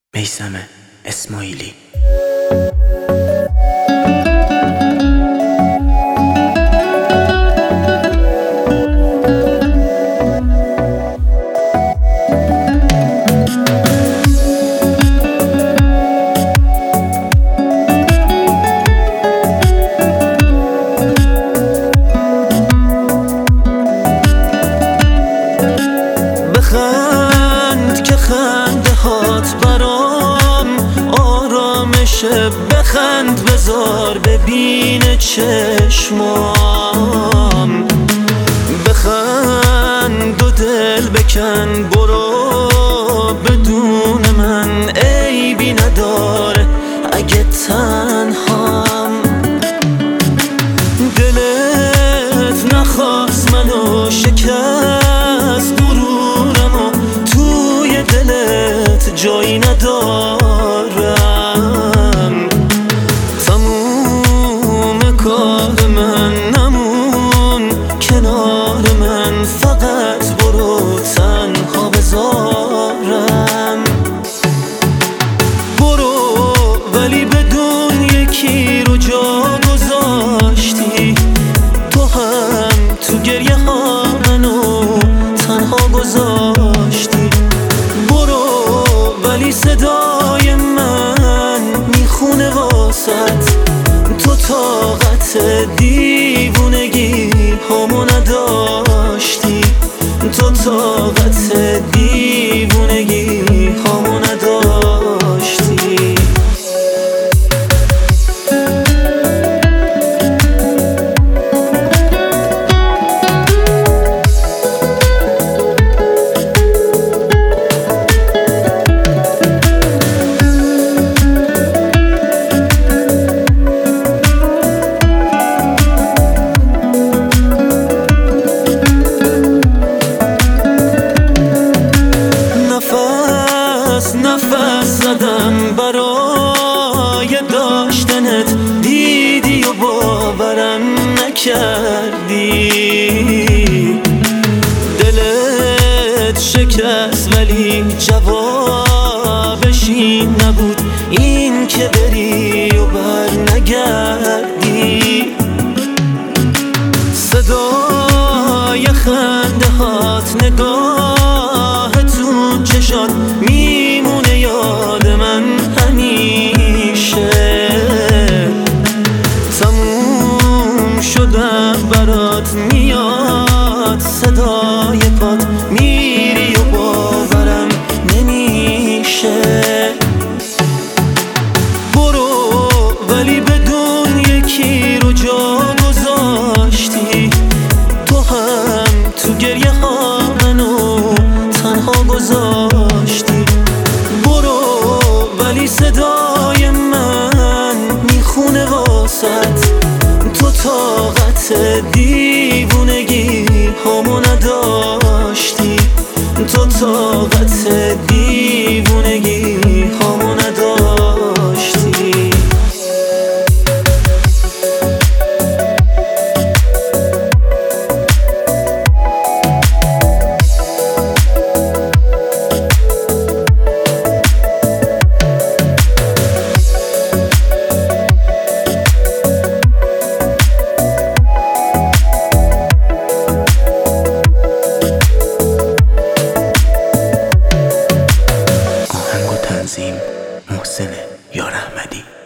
میثم اسماعیلی. بخند که خنده هات برام آرامشه، بخند بذار ببین چشمام، بخند و دل بکن برو بدون من، عیبی نداره اگه تنهام. دلت نخواست منو شکست، غرورمو توی دلت جایی ندارم. تموم کار من نمون کنار من، فقط برو تنها بذارم. برو ولی بدون یکی رو جا گذاشتی، تو هم تو گریه ها منو تنها گذاشتی. برو ولی صدای من میخونه واسط، تو طاقت دیوونگی همو نداشتی، تو طاقت دیوونگی همو نداشتی. نفس زدم برای داشتنت، دیدی و باورم نکردی. دلت شکست ولی جوابش این نبود، این که بری و بر نگردی. صدای خنده هات، نگاهتون چشات میمونه یاد من همیشه. تموم شدم برات میاد صدای پات، میری و باورم نمیشه. برو ولی بدون یکی رو جا گذاشتی، تو هم تو گریه ها منو تنها گذاشتی. برو ولی صدای من میخونه واسط، تو طاقت دیوونگی همو نداشتی، تو طاقت دیوونگی همو نداشتی. آهنگ و تنظیم محسن یار احمدی.